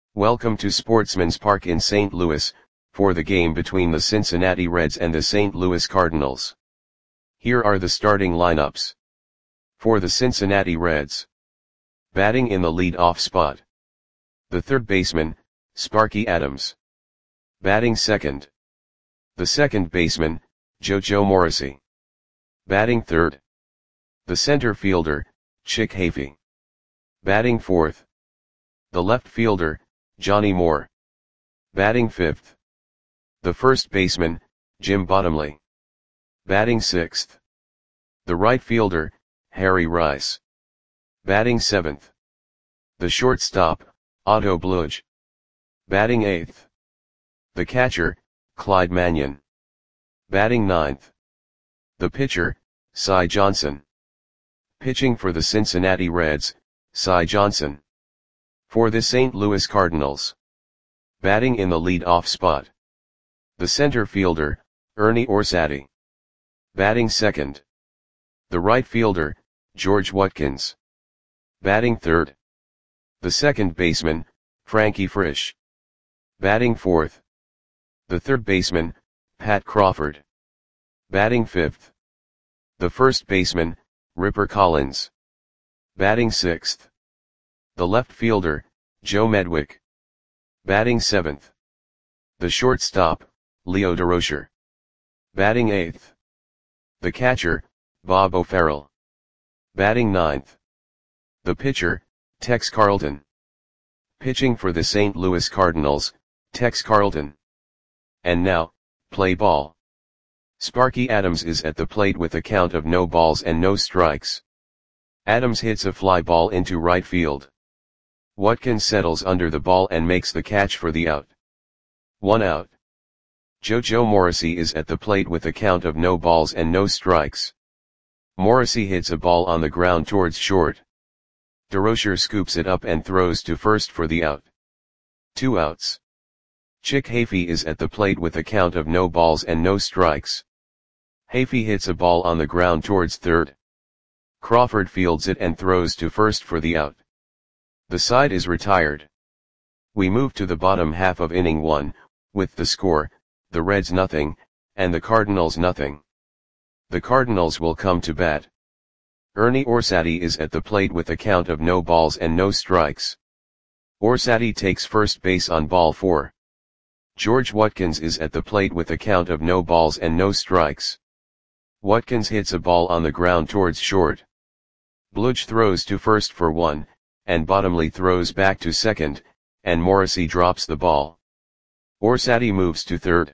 Welcome to Sportsman's Park in St. Louis, for the game between the Cincinnati Reds and the St. Louis Cardinals. Here are the starting lineups. For the Cincinnati Reds. Batting in the lead-off spot. The third baseman, Sparky Adams. Batting second. The second baseman, JoJo Morrissey. Batting third. The center fielder, Chick Hafey. Batting fourth. The left fielder, Johnny Moore. Batting fifth. The first baseman, Jim Bottomley. Batting sixth. The right fielder, Harry Rice. Batting seventh. The shortstop, Otto Bludge. Batting eighth. The catcher, Clyde Mannion. Batting ninth. The pitcher, Cy Johnson. Pitching for the Cincinnati Reds, Cy Johnson. For the St. Louis Cardinals. Batting in the lead-off spot. The center fielder, Ernie Orsatti. Batting second. The right fielder, George Watkins. Batting third. The second baseman, Frankie Frisch. Batting fourth. The third baseman, Pat Crawford. Batting fifth. The first baseman, Ripper Collins. Batting sixth. The left fielder, Joe Medwick. Batting seventh. The shortstop, Leo Durocher. Batting eighth. The catcher, Bob O'Farrell. Batting ninth. The pitcher, Tex Carlton. Pitching for the St. Louis Cardinals, Tex Carlton. And now, play ball. Sparky Adams is at the plate with a count of no balls and no strikes. Adams hits a fly ball into right field. Watkins settles under the ball and makes the catch for the out. 1 out. JoJo Morrissey is at the plate with a count of no balls and no strikes. Morrissey hits a ball on the ground towards short. Durocher scoops it up and throws to first for the out. 2 outs. Chick Hafey is at the plate with a count of no balls and no strikes. Hafey hits a ball on the ground towards third. Crawford fields it and throws to first for the out. The side is retired. We move to the bottom half of inning 1, with the score, the Reds nothing, and the Cardinals nothing. The Cardinals will come to bat. Ernie Orsatti is at the plate with a count of no balls and no strikes. Orsatti takes first base on ball 4. George Watkins is at the plate with a count of no balls and no strikes. Watkins hits a ball on the ground towards short. Bludge throws to first for 1, and Bottomley throws back to second, and Morrissey drops the ball. Orsatti moves to third.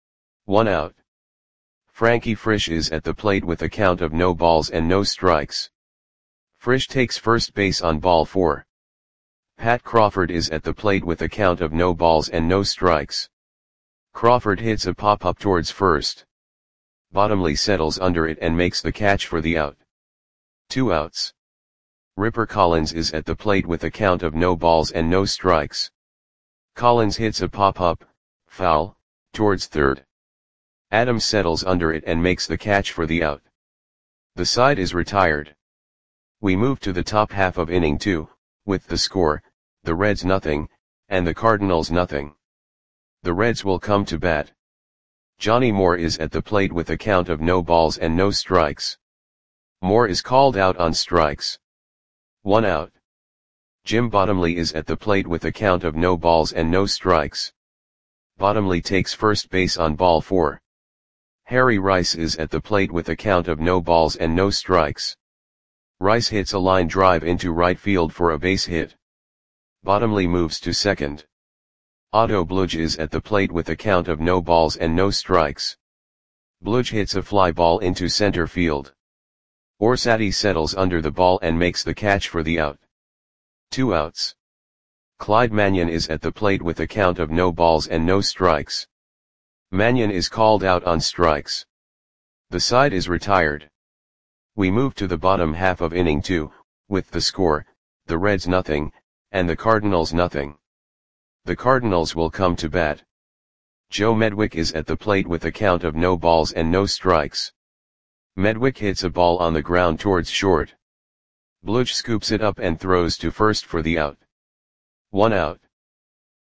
1 out. Frankie Frisch is at the plate with a count of no balls and no strikes. Frisch takes first base on ball 4. Pat Crawford is at the plate with a count of no balls and no strikes. Crawford hits a pop-up towards first. Bottomley settles under it and makes the catch for the out. 2 outs. Ripper Collins is at the plate with a count of no balls and no strikes. Collins hits a pop-up, foul, towards third. Adams settles under it and makes the catch for the out. The side is retired. We move to the top half of inning 2, with the score, the Reds nothing, and the Cardinals nothing. The Reds will come to bat. Johnny Moore is at the plate with a count of no balls and no strikes. Moore is called out on strikes. 1 out. Jim Bottomley is at the plate with a count of no balls and no strikes. Bottomley takes first base on ball 4. Harry Rice is at the plate with a count of no balls and no strikes. Rice hits a line drive into right field for a base hit. Bottomley moves to second. Otto Bludge is at the plate with a count of no balls and no strikes. Bludge hits a fly ball into center field. Orsatti settles under the ball and makes the catch for the out. 2 outs. Clyde Mannion is at the plate with a count of no balls and no strikes. Mannion is called out on strikes. The side is retired. We move to the bottom half of inning 2, with the score, the Reds nothing, and the Cardinals nothing. The Cardinals will come to bat. Joe Medwick is at the plate with a count of no balls and no strikes. Medwick hits a ball on the ground towards short. Bludge scoops it up and throws to first for the out. 1 out.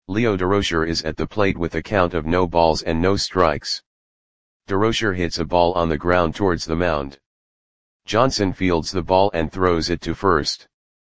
Leo Durocher is at the plate with a count of no balls and no strikes. Durocher hits a ball on the ground towards the mound. Johnson fields the ball and throws it to first.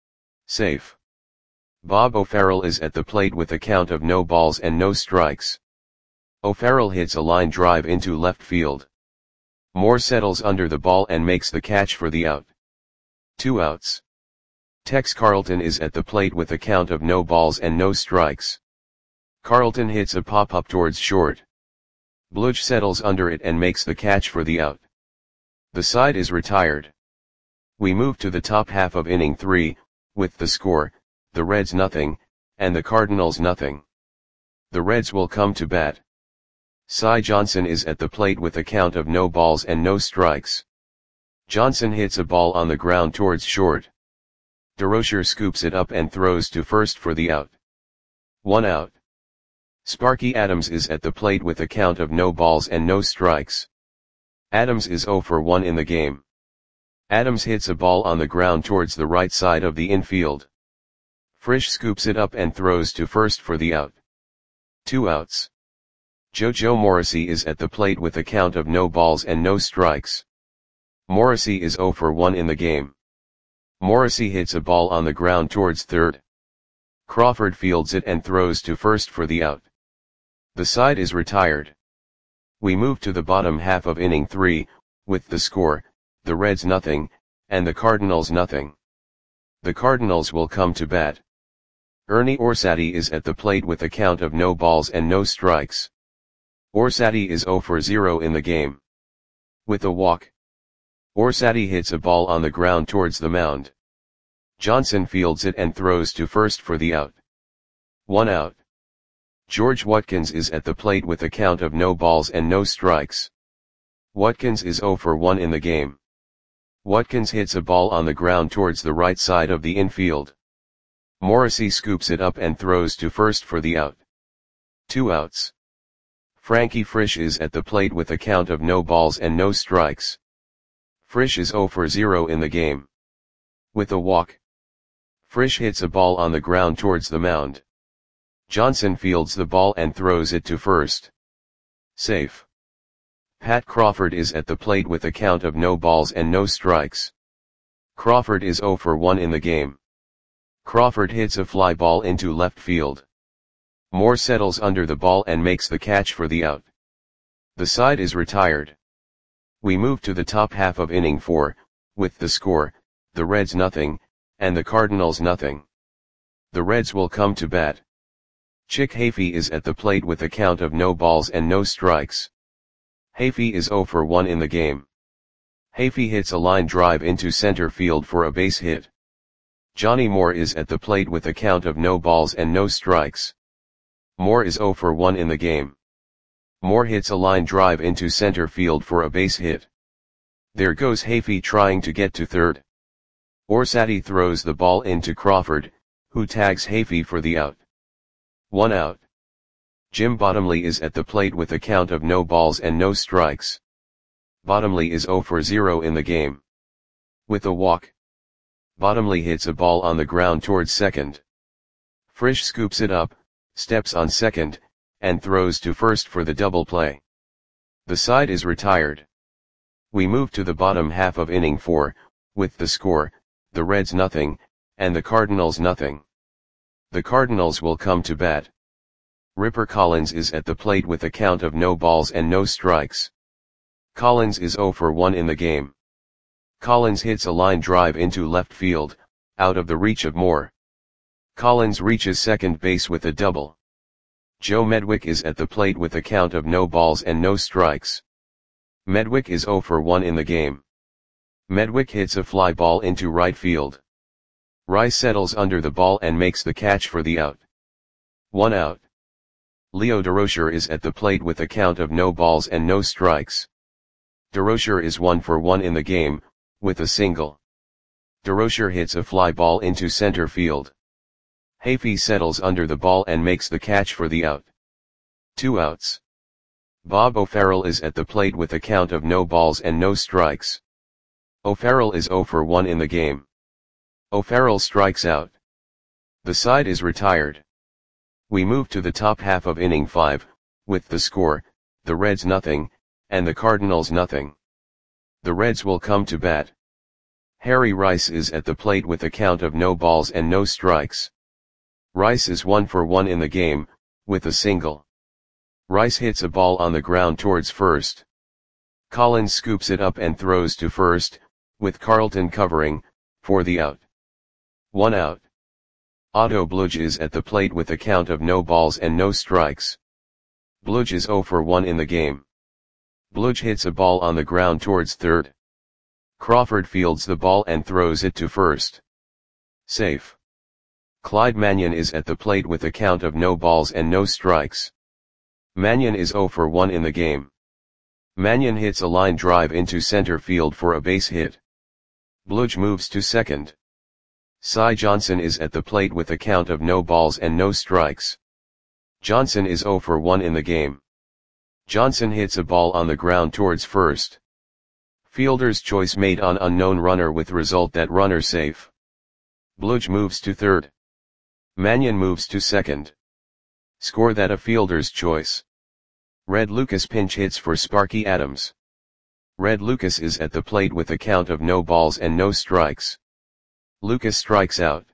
Safe. Bob O'Farrell is at the plate with a count of no balls and no strikes. O'Farrell hits a line drive into left field. Moore settles under the ball and makes the catch for the out. 2 outs. Tex Carlton is at the plate with a count of no balls and no strikes. Carlton hits a pop-up towards short. Bluch settles under it and makes the catch for the out. The side is retired. We move to the top half of inning 3, with the score, the Reds nothing, and the Cardinals nothing. The Reds will come to bat. Cy Johnson is at the plate with a count of no balls and no strikes. Johnson hits a ball on the ground towards short. Durocher scoops it up and throws to first for the out. 1 out. Sparky Adams is at the plate with a count of no balls and no strikes. Adams is 0 for 1 in the game. Adams hits a ball on the ground towards the right side of the infield. Frisch scoops it up and throws to first for the out. 2 outs. JoJo Morrissey is at the plate with a count of no balls and no strikes. Morrissey is 0 for 1 in the game. Morrissey hits a ball on the ground towards third. Crawford fields it and throws to first for the out. The side is retired. We move to the bottom half of inning 3, with the score, the Reds nothing, and the Cardinals nothing. The Cardinals will come to bat. Ernie Orsatti is at the plate with a count of no balls and no strikes. Orsatti is 0 for 0 in the game. With a walk. Orsatti hits a ball on the ground towards the mound. Johnson fields it and throws to first for the out. 1 out. George Watkins is at the plate with a count of no balls and no strikes. Watkins is 0 for 1 in the game. Watkins hits a ball on the ground towards the right side of the infield. Morrissey scoops it up and throws to first for the out. 2 outs. Frankie Frisch is at the plate with a count of no balls and no strikes. Frisch is 0 for 0 in the game. With a walk. Frisch hits a ball on the ground towards the mound. Johnson fields the ball and throws it to first. Safe. Pat Crawford is at the plate with a count of no balls and no strikes. Crawford is 0 for 1 in the game. Crawford hits a fly ball into left field. Moore settles under the ball and makes the catch for the out. The side is retired. We move to the top half of inning 4, with the score, the Reds nothing, and the Cardinals nothing. The Reds will come to bat. Chick Hafey is at the plate with a count of no balls and no strikes. Hafey is 0 for 1 in the game. Hafey hits a line drive into center field for a base hit. Johnny Moore is at the plate with a count of no balls and no strikes. Moore is 0 for 1 in the game. Moore hits a line drive into center field for a base hit. There goes Hafey trying to get to third. Orsatti throws the ball into Crawford, who tags Hafey for the out. 1 out. Jim Bottomley is at the plate with a count of no balls and no strikes. Bottomley is 0 for 0 in the game. With a walk. Bottomley hits a ball on the ground towards second. Frisch scoops it up, steps on second, and throws to first for the double play. The side is retired. We move to the bottom half of inning 4, with the score, the Reds nothing, and the Cardinals nothing. The Cardinals will come to bat. Ripper Collins is at the plate with a count of no balls and no strikes. Collins is 0 for 1 in the game. Collins hits a line drive into left field, out of the reach of Moore. Collins reaches second base with a double. Joe Medwick is at the plate with a count of no balls and no strikes. Medwick is 0 for 1 in the game. Medwick hits a fly ball into right field. Rice settles under the ball and makes the catch for the out. 1 out. Leo Durocher is at the plate with a count of no balls and no strikes. Durocher is 1 for 1 in the game, with a single. Durocher hits a fly ball into center field. Hafey settles under the ball and makes the catch for the out. 2 outs. Bob O'Farrell is at the plate with a count of no balls and no strikes. O'Farrell is 0 for 1 in the game. O'Farrell strikes out. The side is retired. We move to the top half of inning 5, with the score, the Reds nothing, and the Cardinals nothing. The Reds will come to bat. Harry Rice is at the plate with a count of no balls and no strikes. Rice is 1 for 1 in the game, with a single. Rice hits a ball on the ground towards first. Collins scoops it up and throws to first, with Carlton covering, for the out. 1 out. Otto Bludge is at the plate with a count of no balls and no strikes. Bludge is 0 for 1 in the game. Bludge hits a ball on the ground towards third. Crawford fields the ball and throws it to first. Safe. Clyde Mannion is at the plate with a count of no balls and no strikes. Mannion is 0 for 1 in the game. Mannion hits a line drive into center field for a base hit. Bludge moves to second. Cy Johnson is at the plate with a count of no balls and no strikes. Johnson is 0 for 1 in the game. Johnson hits a ball on the ground towards first. Fielder's choice made on unknown runner with result that runner safe. Bludge moves to third. Mannion moves to second. Score that a fielder's choice. Red Lucas pinch hits for Sparky Adams. Red Lucas is at the plate with a count of no balls and no strikes. Lucas strikes out.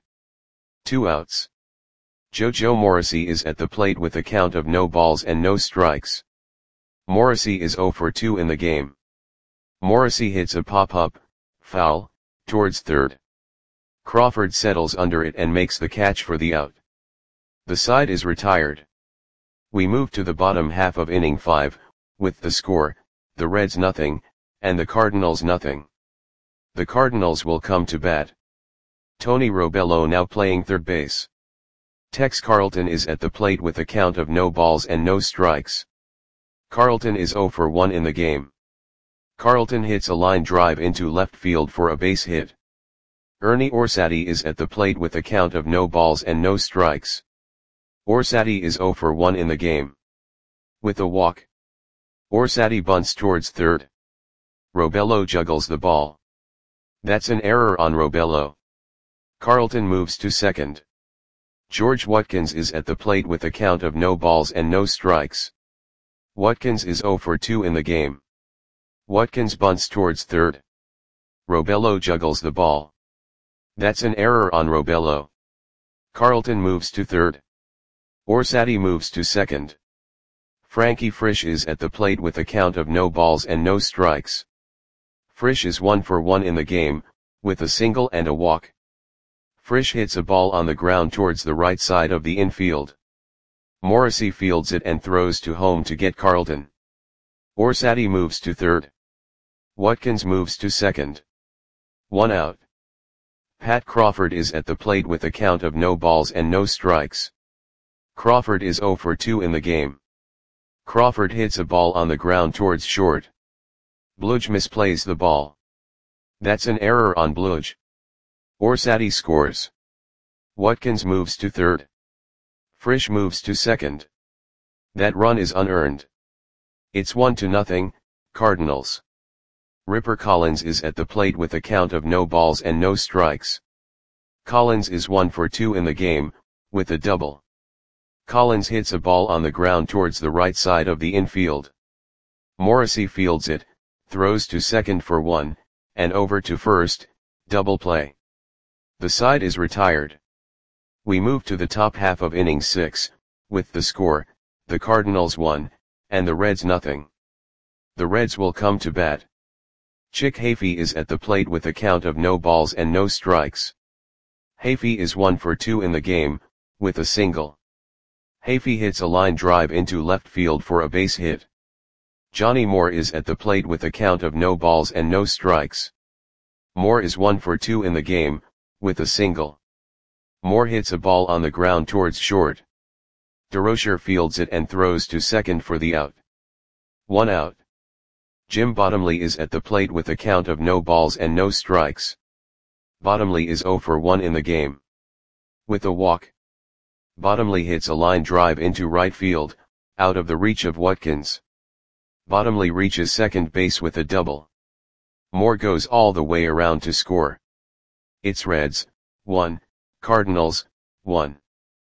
2 outs. JoJo Morrissey is at the plate with a count of no balls and no strikes. Morrissey is 0 for 2 in the game. Morrissey hits a pop-up, foul, towards third. Crawford settles under it and makes the catch for the out. The side is retired. We move to the bottom half of inning 5, with the score, the Reds nothing, and the Cardinals nothing. The Cardinals will come to bat. Tony Robello now playing third base. Tex Carlton is at the plate with a count of no balls and no strikes. Carlton is 0 for 1 in the game. Carlton hits a line drive into left field for a base hit. Ernie Orsatti is at the plate with a count of no balls and no strikes. Orsatti is 0 for 1 in the game. With a walk. Orsatti bunts towards third. Robello juggles the ball. That's an error on Robello. Carlton moves to second. George Watkins is at the plate with a count of no balls and no strikes. Watkins is 0 for 2 in the game. Watkins bunts towards third. Robello juggles the ball. That's an error on Robello. Carlton moves to third. Orsatti moves to second. Frankie Frisch is at the plate with a count of no balls and no strikes. Frisch is 1 for 1 in the game, with a single and a walk. Frisch hits a ball on the ground towards the right side of the infield. Morrissey fields it and throws to home to get Carlton. Orsatti moves to third. Watkins moves to second. 1 out. Pat Crawford is at the plate with a count of no balls and no strikes. Crawford is 0 for 2 in the game. Crawford hits a ball on the ground towards short. Bludge misplays the ball. That's an error on Bludge. Orsatti scores. Watkins moves to third. Frisch moves to second. That run is unearned. It's 1-0, Cardinals. Ripper Collins is at the plate with a count of no balls and no strikes. Collins is 1 for 2 in the game, with a double. Collins hits a ball on the ground towards the right side of the infield. Morrissey fields it, throws to second for 1, and over to first, double play. The side is retired. We move to the top half of inning 6, with the score, the Cardinals 1, and the Reds nothing. The Reds will come to bat. Chick Hafey is at the plate with a count of no balls and no strikes. Hafey is 1 for 2 in the game, with a single. Hafey hits a line drive into left field for a base hit. Johnny Moore is at the plate with a count of no balls and no strikes. Moore is 1 for 2 in the game, with a single. Moore hits a ball on the ground towards short. DeRocher fields it and throws to second for the out. 1 out. Jim Bottomley is at the plate with a count of no balls and no strikes. Bottomley is 0 for 1 in the game. With a walk. Bottomley hits a line drive into right field, out of the reach of Watkins. Bottomley reaches second base with a double. Moore goes all the way around to score. It's Reds, 1, Cardinals, 1.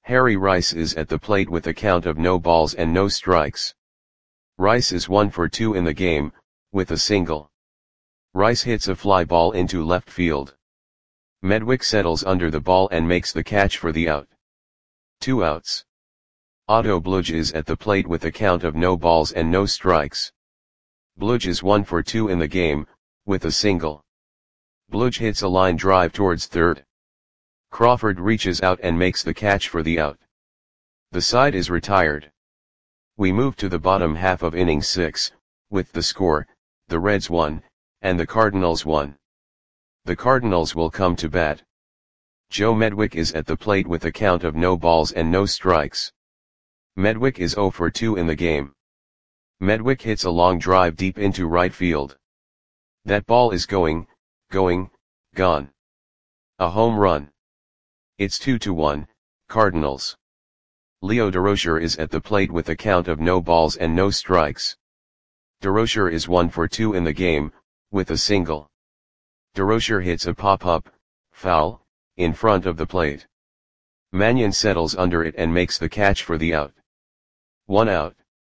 Harry Rice is at the plate with a count of no balls and no strikes. Rice is 1 for 2 in the game, with a single. Rice hits a fly ball into left field. Medwick settles under the ball and makes the catch for the out. 2 outs. Otto Bludge is at the plate with a count of no balls and no strikes. Bludge is 1 for 2 in the game, with a single. Bludge hits a line drive towards third. Crawford reaches out and makes the catch for the out. The side is retired. We move to the bottom half of inning 6, with the score, the Reds 1, and the Cardinals 1. The Cardinals will come to bat. Joe Medwick is at the plate with a count of no balls and no strikes. Medwick is 0 for 2 in the game. Medwick hits a long drive deep into right field. That ball is gone. A home run. It's 2-1, Cardinals. Leo Durocher is at the plate with a count of no balls and no strikes. Durocher is 1 for 2 in the game, with a single. Durocher hits a pop-up, foul, in front of the plate. Mannion settles under it and makes the catch for the out. 1 out.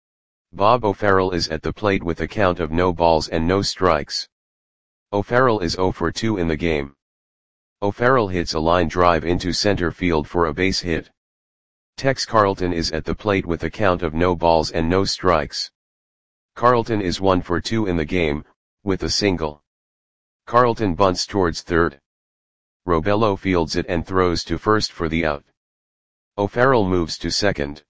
Bob O'Farrell is at the plate with a count of no balls and no strikes. O'Farrell is 0 for 2 in the game. O'Farrell hits a line drive into center field for a base hit. Tex Carlton is at the plate with a count of no balls and no strikes. Carlton is 1 for 2 in the game, with a single. Carlton bunts towards third. Robello fields it and throws to first for the out. O'Farrell moves to second.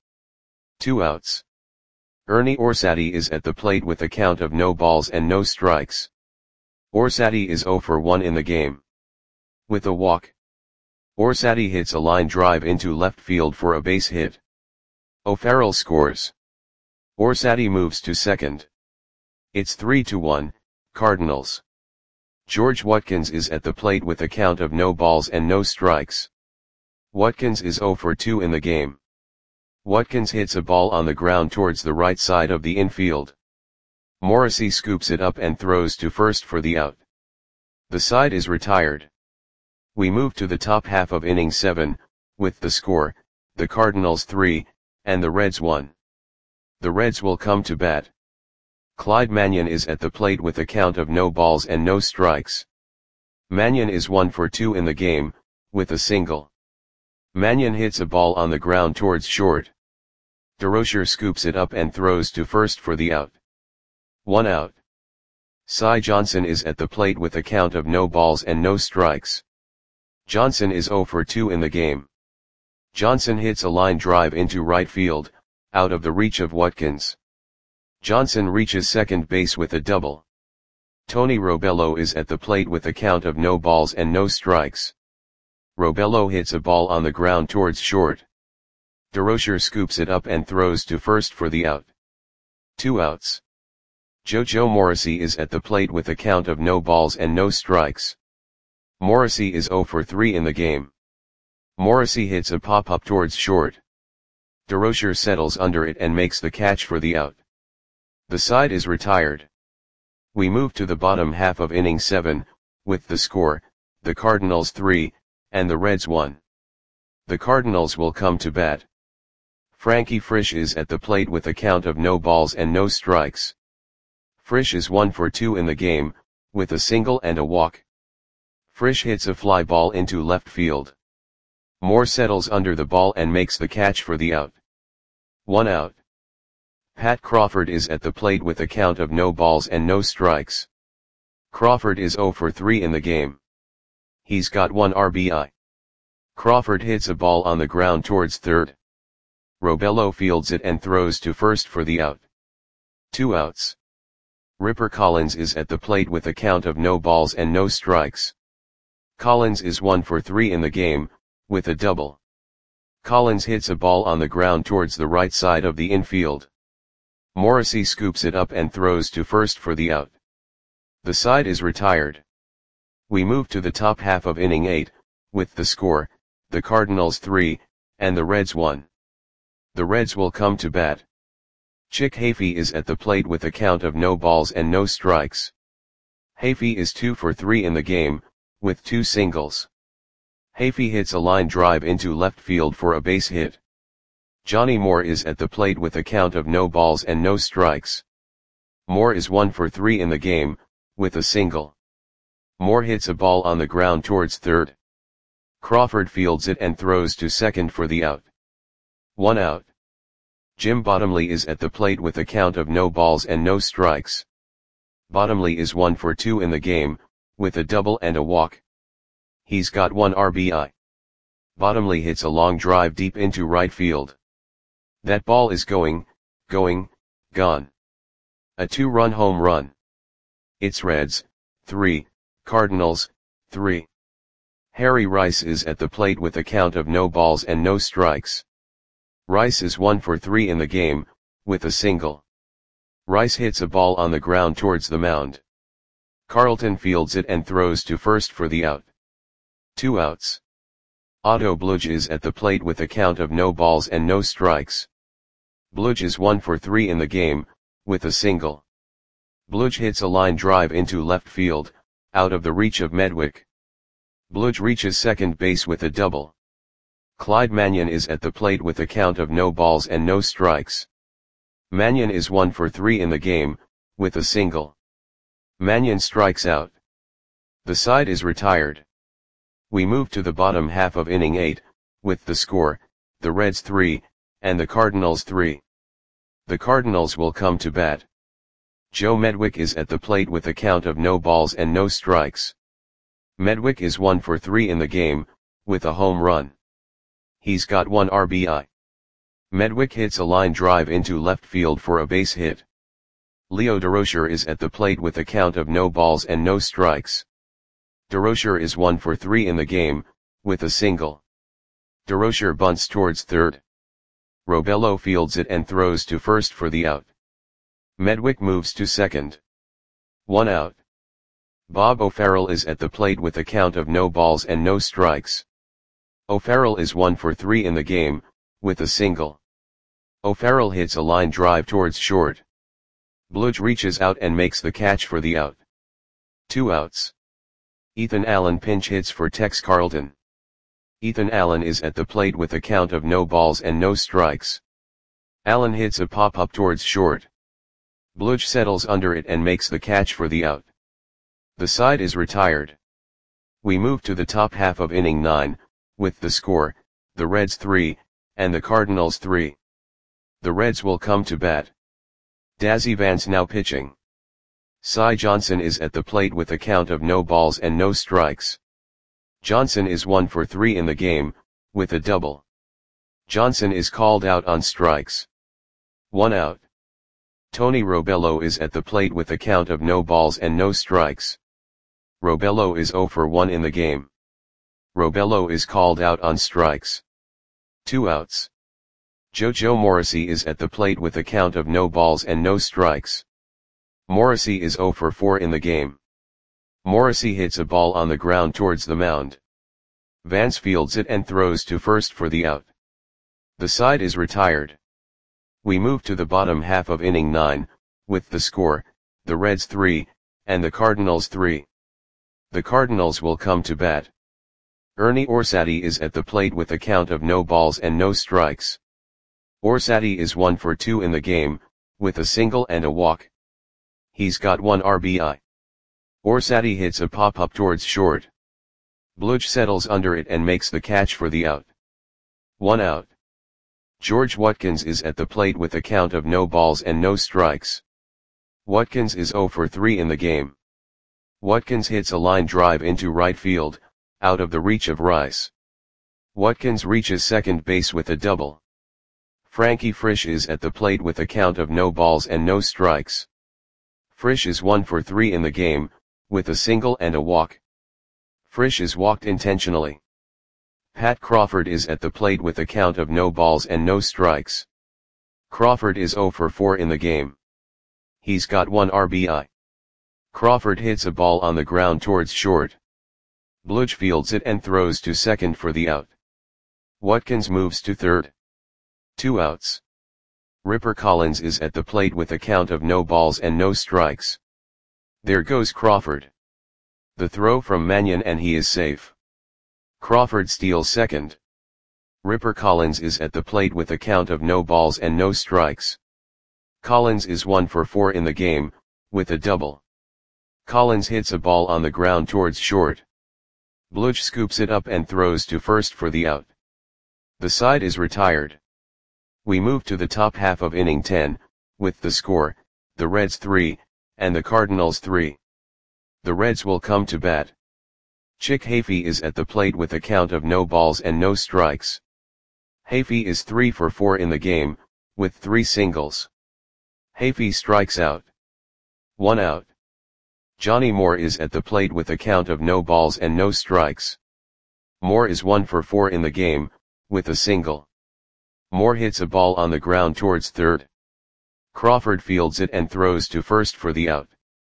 2 outs. Ernie Orsatti is at the plate with a count of no balls and no strikes. Orsatti is 0 for 1 in the game. With a walk. Orsatti hits a line drive into left field for a base hit. O'Farrell scores. Orsatti moves to second. It's 3-1, Cardinals. George Watkins is at the plate with a count of no balls and no strikes. Watkins is 0 for 2 in the game. Watkins hits a ball on the ground towards the right side of the infield. Morrissey scoops it up and throws to first for the out. The side is retired. We move to the top half of inning 7, with the score, the Cardinals 3, and the Reds 1. The Reds will come to bat. Clyde Mannion is at the plate with a count of no balls and no strikes. Mannion is 1 for 2 in the game, with a single. Mannion hits a ball on the ground towards short. Durocher scoops it up and throws to first for the out. 1 out. Cy Johnson is at the plate with a count of no balls and no strikes. Johnson is 0 for 2 in the game. Johnson hits a line drive into right field, out of the reach of Watkins. Johnson reaches second base with a double. Tony Robello is at the plate with a count of no balls and no strikes. Robello hits a ball on the ground towards short. Durocher scoops it up and throws to first for the out. 2 outs. JoJo Morrissey is at the plate with a count of no balls and no strikes. Morrissey is 0 for 3 in the game. Morrissey hits a pop-up towards short. Durocher settles under it and makes the catch for the out. The side is retired. We move to the bottom half of inning 7, with the score, the Cardinals 3, and the Reds 1. The Cardinals will come to bat. Frankie Frisch is at the plate with a count of no balls and no strikes. Frisch is 1 for 2 in the game, with a single and a walk. Frisch hits a fly ball into left field. Moore settles under the ball and makes the catch for the out. 1 out. Pat Crawford is at the plate with a count of no balls and no strikes. Crawford is 0 for 3 in the game. He's got 1 RBI. Crawford hits a ball on the ground towards third. Robello fields it and throws to first for the out. 2 outs. Ripper Collins is at the plate with a count of no balls and no strikes. Collins is 1 for 3 in the game, with a double. Collins hits a ball on the ground towards the right side of the infield. Morrissey scoops it up and throws to first for the out. The side is retired. We move to the top half of inning 8, with the score, the Cardinals 3, and the Reds 1. The Reds will come to bat. Chick Hafey is at the plate with a count of no balls and no strikes. Hafey is 2 for 3 in the game, with 2 singles. Hafey hits a line drive into left field for a base hit. Johnny Moore is at the plate with a count of no balls and no strikes. Moore is 1 for 3 in the game, with a single. Moore hits a ball on the ground towards third. Crawford fields it and throws to second for the out. 1 out. Jim Bottomley is at the plate with a count of no balls and no strikes. Bottomley is 1 for 2 in the game, with a double and a walk. He's got 1 RBI. Bottomley hits a long drive deep into right field. That ball is going, gone. A 2-run home run. It's Reds, 3, Cardinals, 3. Harry Rice is at the plate with a count of no balls and no strikes. Rice is 1 for 3 in the game, with a single. Rice hits a ball on the ground towards the mound. Carlton fields it and throws to first for the out. 2 outs. Otto Bludge is at the plate with a count of no balls and no strikes. Bludge is 1 for 3 in the game, with a single. Bludge hits a line drive into left field, out of the reach of Medwick. Bludge reaches second base with a double. Clyde Mannion is at the plate with a count of no balls and no strikes. Mannion is 1 for 3 in the game, with a single. Mannion strikes out. The side is retired. We move to the bottom half of inning 8, with the score, the Reds 3, and the Cardinals 3. The Cardinals will come to bat. Joe Medwick is at the plate with a count of no balls and no strikes. Medwick is 1 for 3 in the game, with a home run. He's got 1 RBI. Medwick hits a line drive into left field for a base hit. Leo Durocher is at the plate with a count of no balls and no strikes. Durocher is 1 for 3 in the game, with a single. Durocher bunts towards third. Robello fields it and throws to first for the out. Medwick moves to second. 1 out. Bob O'Farrell is at the plate with a count of no balls and no strikes. O'Farrell is 1 for 3 in the game, with a single. O'Farrell hits a line drive towards short. Bludge reaches out and makes the catch for the out. 2 outs. Ethan Allen pinch hits for Tex Carlton. Ethan Allen is at the plate with a count of no balls and no strikes. Allen hits a pop-up towards short. Bludge settles under it and makes the catch for the out. The side is retired. We move to the top half of inning 9, with the score, the Reds 3, and the Cardinals 3. The Reds will come to bat. Dazzy Vance now pitching. Cy Johnson is at the plate with a count of no balls and no strikes. Johnson is 1 for 3 in the game, with a double. Johnson is called out on strikes. 1 out. Tony Robello is at the plate with a count of no balls and no strikes. Robello is 0 for 1 in the game. Robello is called out on strikes. 2 outs. JoJo Morrissey is at the plate with a count of no balls and no strikes. Morrissey is 0 for 4 in the game. Morrissey hits a ball on the ground towards the mound. Vance fields it and throws to first for the out. The side is retired. We move to the bottom half of inning 9, with the score, the Reds 3, and the Cardinals 3. The Cardinals will come to bat. Ernie Orsatti is at the plate with a count of no balls and no strikes. Orsatti is 1 for 2 in the game, with a single and a walk. He's got 1 RBI. Orsatti hits a pop-up towards short. Bludge settles under it and makes the catch for the out. 1 out. George Watkins is at the plate with a count of no balls and no strikes. Watkins is 0 for 3 in the game. Watkins hits a line drive into right field, out of the reach of Rice. Watkins reaches second base with a double. Frankie Frisch is at the plate with a count of no balls and no strikes. Frisch is 1 for 3 in the game, with a single and a walk. Frisch is walked intentionally. Pat Crawford is at the plate with a count of no balls and no strikes. Crawford is 0 for 4 in the game. He's got 1 RBI. Crawford hits a ball on the ground towards short. Bludge fields it and throws to second for the out. Watkins moves to third. 2 outs. Ripper Collins is at the plate with a count of no balls and no strikes. There goes Crawford. The throw from Mannion and he is safe. Crawford steals second. Ripper Collins is at the plate with a count of no balls and no strikes. Collins is 1 for 4 in the game, with a double. Collins hits a ball on the ground towards short. Bludge scoops it up and throws to first for the out. The side is retired. We move to the top half of inning 10, with the score, the Reds 3, and the Cardinals 3. The Reds will come to bat. Chick Hafey is at the plate with a count of no balls and no strikes. Hafey is 3 for 4 in the game, with 3 singles. Hafey strikes out. 1 out. Johnny Moore is at the plate with a count of no balls and no strikes. Moore is 1 for 4 in the game, with a single. Moore hits a ball on the ground towards third. Crawford fields it and throws to first for the out.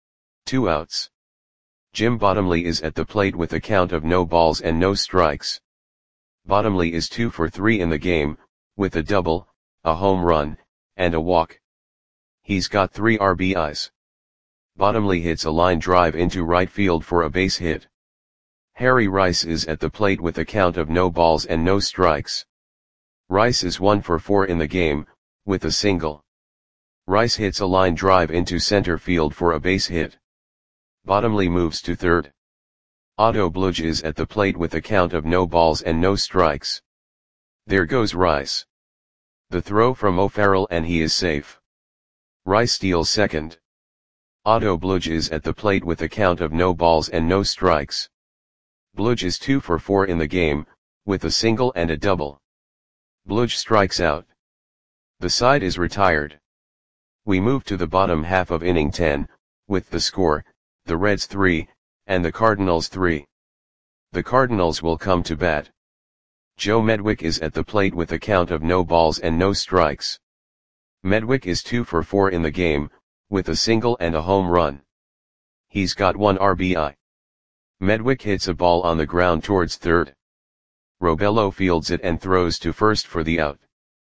2 outs. Jim Bottomley is at the plate with a count of no balls and no strikes. Bottomley is 2 for 3 in the game, with a double, a home run, and a walk. He's got 3 RBIs. Bottomley hits a line drive into right field for a base hit. Harry Rice is at the plate with a count of no balls and no strikes. Rice is 1 for 4 in the game, with a single. Rice hits a line drive into center field for a base hit. Bottomley moves to third. Otto Bludge is at the plate with a count of no balls and no strikes. There goes Rice. The throw from O'Farrell and he is safe. Rice steals second. Otto Bludge is at the plate with a count of no balls and no strikes. Bludge is 2 for 4 in the game, with a single and a double. Bludge strikes out. The side is retired. We move to the bottom half of inning 10, with the score, the Reds 3, and the Cardinals 3. The Cardinals will come to bat. Joe Medwick is at the plate with a count of no balls and no strikes. Medwick is 2 for 4 in the game, with a single and a home run. He's got 1 RBI. Medwick hits a ball on the ground towards third. Robello fields it and throws to first for the out.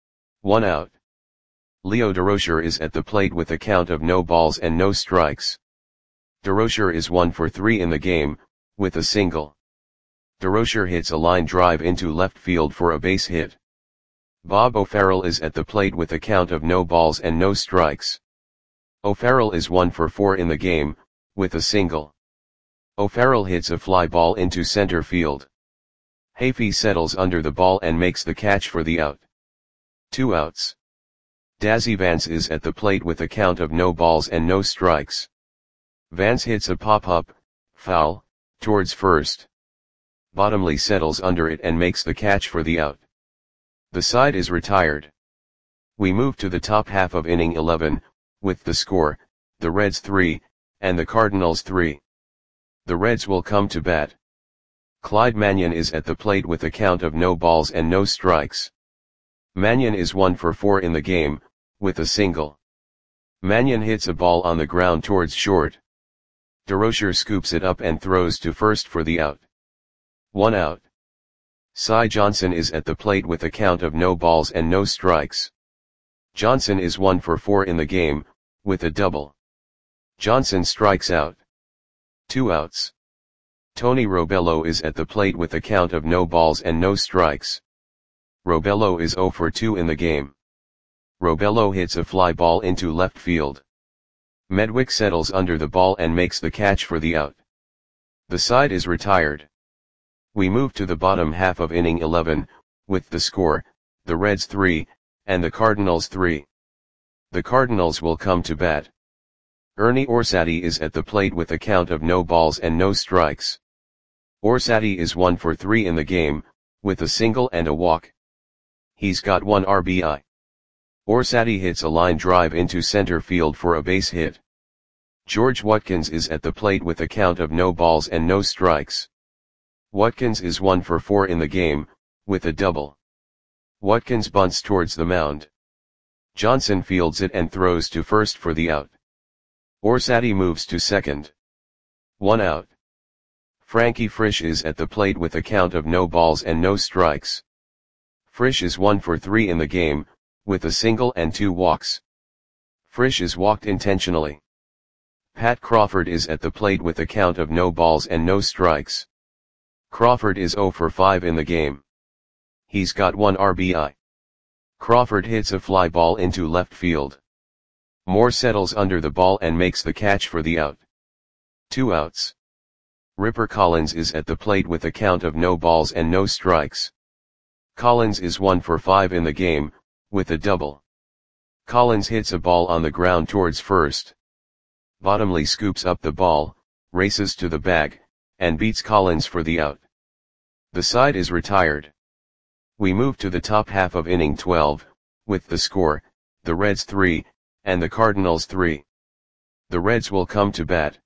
1 out. Leo Durocher is at the plate with a count of no balls and no strikes. Durocher is 1 for 3 in the game, with a single. Durocher hits a line drive into left field for a base hit. Bob O'Farrell is at the plate with a count of no balls and no strikes. O'Farrell is 1 for 4 in the game, with a single. O'Farrell hits a fly ball into center field. Hafey settles under the ball and makes the catch for the out. 2 outs. Dazzy Vance is at the plate with a count of no balls and no strikes. Vance hits a pop-up, foul, towards first. Bottomley settles under it and makes the catch for the out. The side is retired. We move to the top half of inning 11, with the score, the Reds 3, and the Cardinals 3. The Reds will come to bat. Clyde Mannion is at the plate with a count of no balls and no strikes. Mannion is 1 for 4 in the game, with a single. Mannion hits a ball on the ground towards short. Durocher scoops it up and throws to first for the out. 1 out. Cy Johnson is at the plate with a count of no balls and no strikes. Johnson is 1 for 4 in the game, with a double. Johnson strikes out. 2 outs. Tony Robello is at the plate with a count of no balls and no strikes. Robello is 0 for 2 in the game. Robello hits a fly ball into left field. Medwick settles under the ball and makes the catch for the out. The side is retired. We move to the bottom half of inning 11, with the score, the Reds 3, and the Cardinals 3. The Cardinals will come to bat. Ernie Orsatti is at the plate with a count of no balls and no strikes. Orsatti is 1 for 3 in the game, with a single and a walk. He's got 1 RBI. Orsatti hits a line drive into center field for a base hit. George Watkins is at the plate with a count of no balls and no strikes. Watkins is 1 for 4 in the game, with a double. Watkins bunts towards the mound. Johnson fields it and throws to first for the out. Orsatti moves to second. 1 out. Frankie Frisch is at the plate with a count of no balls and no strikes. Frisch is 1 for 3 in the game, with a single and 2 walks. Frisch is walked intentionally. Pat Crawford is at the plate with a count of no balls and no strikes. Crawford is 0 for 5 in the game. He's got 1 RBI. Crawford hits a fly ball into left field. Moore settles under the ball and makes the catch for the out. 2 outs. Ripper Collins is at the plate with a count of no balls and no strikes. Collins is 1 for 5 in the game, with a double. Collins hits a ball on the ground towards first. Bottomley scoops up the ball, races to the bag, and beats Collins for the out. The side is retired. We move to the top half of inning 12, with the score, the Reds 3, and the Cardinals 3. The Reds will come to bat.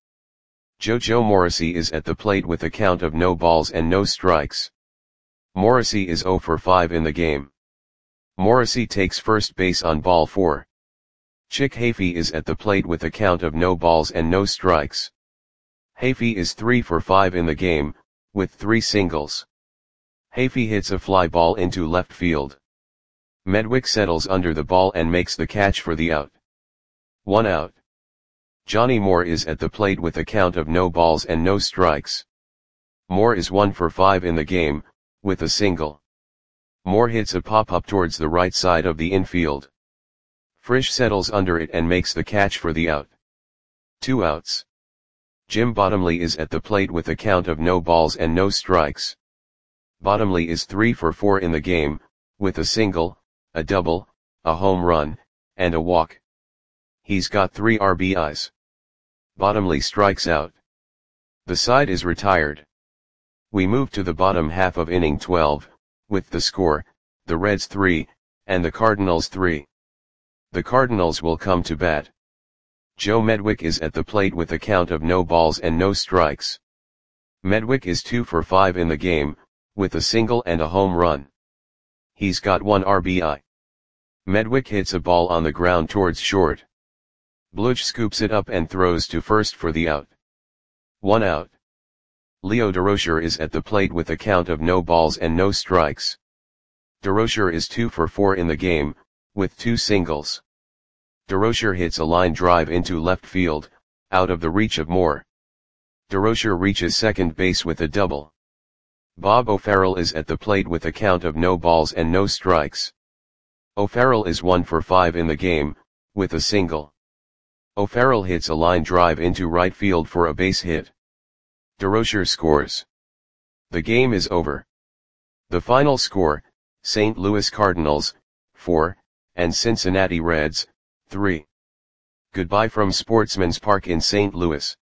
Joe Morrissey is at the plate with a count of no balls and no strikes. Morrissey is 0 for 5 in the game. Morrissey takes first base on ball 4. Chick Hafey is at the plate with a count of no balls and no strikes. Hafey is 3 for 5 in the game, with 3 singles. Hafey hits a fly ball into left field. Medwick settles under the ball and makes the catch for the out. 1 out. Johnny Moore is at the plate with a count of no balls and no strikes. Moore is 1 for 5 in the game, with a single. Moore hits a pop-up towards the right side of the infield. Frisch settles under it and makes the catch for the out. 2 outs. Jim Bottomley is at the plate with a count of no balls and no strikes. Bottomley is 3 for 4 in the game, with a single, a double, a home run, and a walk. He's got 3 RBIs. Bottomley strikes out. The side is retired. We move to the bottom half of inning 12, with the score, the Reds 3, and the Cardinals 3. The Cardinals will come to bat. Joe Medwick is at the plate with a count of no balls and no strikes. Medwick is 2 for 5 in the game, with a single and a home run. He's got 1 RBI. Medwick hits a ball on the ground towards short. Bluch scoops it up and throws to first for the out. 1 out. Leo Durocher is at the plate with a count of no balls and no strikes. Durocher is 2 for 4 in the game, with 2 singles. Durocher hits a line drive into left field, out of the reach of Moore. Durocher reaches second base with a double. Bob O'Farrell is at the plate with a count of no balls and no strikes. O'Farrell is 1 for 5 in the game, with a single. O'Farrell hits a line drive into right field for a base hit. Durocher scores. The game is over. The final score, St. Louis Cardinals, 4, and Cincinnati Reds, 3. Goodbye from Sportsman's Park in St. Louis.